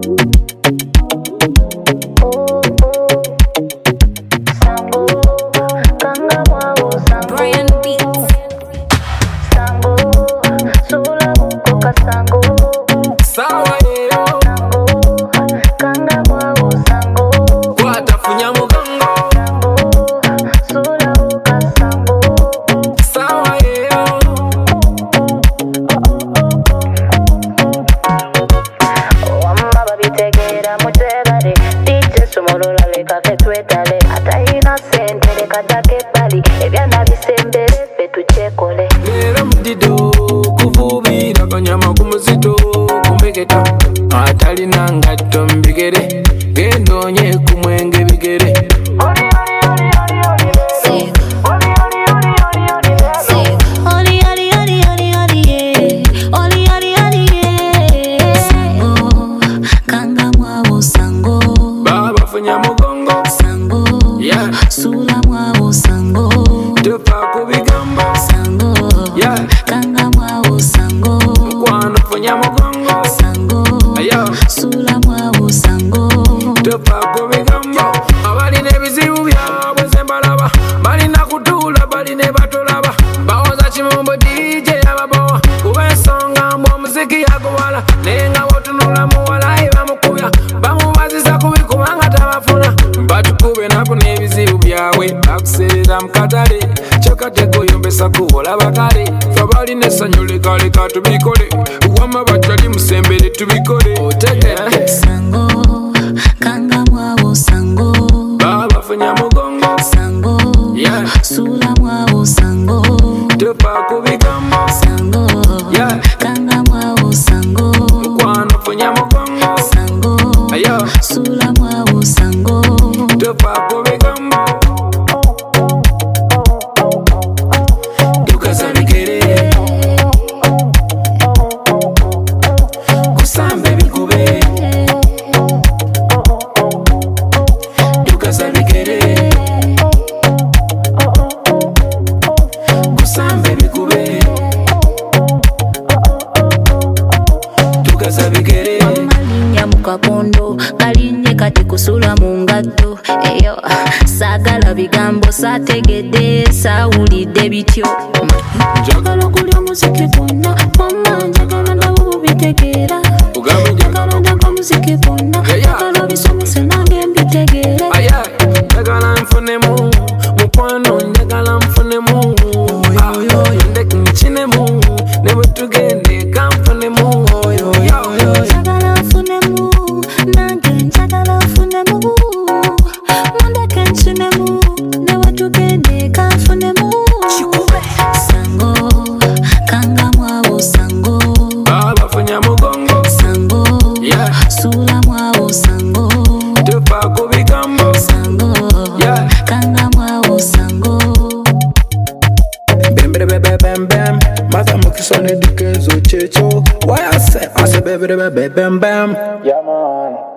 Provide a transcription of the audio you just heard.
Tubikole wama bachali musembere tubikole otegedde sango kanga mwabo sango baba funya mugongo sango sula mwabo sango tepa kubigambo sango kanga mwabo sango mukwano funya mugongo sango sula mwabo sango tepa kubigambo Kapondo kalinye kati kusula mungatto eyo sagala bigambo sategedde sawulidde bityo njagala okulya muziki gwonna mama njagala ndawo bitegeera njagala ndako muziki gwonna njagala bisomese nange mbitegeere njagala nfunemu mukwano njagala nfunemu ndeke nkinemu ne bwe tugende kanfunemu njagala nfunemu nange njagala nfunemu mundeke nkinemu ne bwe tugende kanfunemu sango kanga mwabo sango baba funya mugongo sango sula mwabo sango tepa kubigambo sango kanga mwabo sango bam bam mata mukisone dikezo checho why I say bam bam yeah man